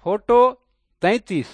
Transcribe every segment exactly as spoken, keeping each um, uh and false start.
Photo तैंतीस।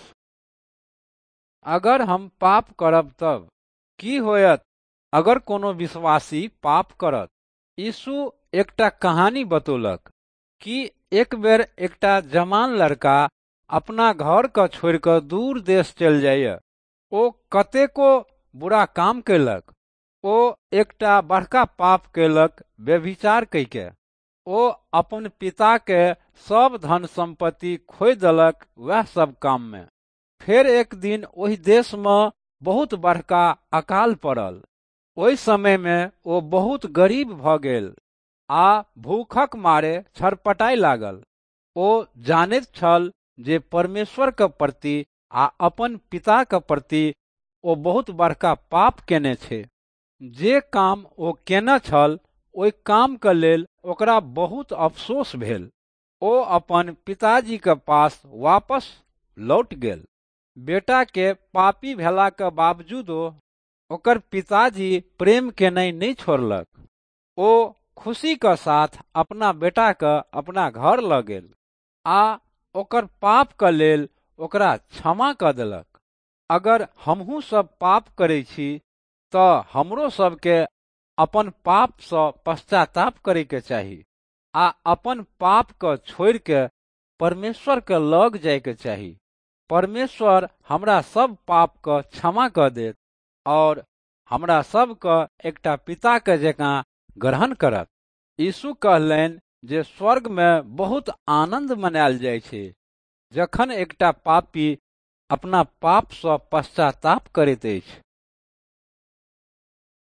अगर हम पाप करब तब की होयत अगर कोनो विश्वासी पाप करत। यीशु एकटा कहानी बतौलक कि एक बेर एकटा जवान लड़का अपना घर के छोड़ कऽ दूर देश चलि जाइए। ओ कतेको बुरा काम कयलक। ओ एकटा बड़का पाप कयलक, व्यभिचार कइके। ओ अपन पिता के सब धन संपत्ति खोइ देलक वह सब काम में। फेर एक दिन ओहि देश में बहुत बड़का अकाल पड़ल। ओहि समय में ओ बहुत गरीब भ गेल आ भूखक मारे छटपटाय लागल। ओ जानैत छल जे परमेश्वर के प्रति आ अपन पिता के प्रति ओ बहुत बड़का पाप केने छै। जे काम ओ केने छल ओहि काम के लेल ओकरा बहुत अफसोस भेल। ओ अपन पिताजी के पास वापस लौट गेल। बेटा के पापी भेला के बावजूदो ओकर पिताजी प्रेम केनाइ नहीं छोड़लक। ओ खुशी के साथ अपना बेटा के अपना घर ल गेल आ ओकर पाप के लेल ओकरा क्षमा क देलक। अगर हमहू सब पाप करै छी तऽ हमरो सबके अपन पाप से पश्चाताप करे के चाही आ अपन पाप के छोड़ के परमेश्वर के लग जाय के चाही। परमेश्वर हमरा सब पाप के क्षमा क देत और हमरा सब के एकटा पिता के जकां ग्रहण करत। यीशु कहलनि जे स्वर्ग में बहुत आनंद मनायल जाइ छै जखन एकटा पापी अपना पाप से पश्चाताप करैत अछि।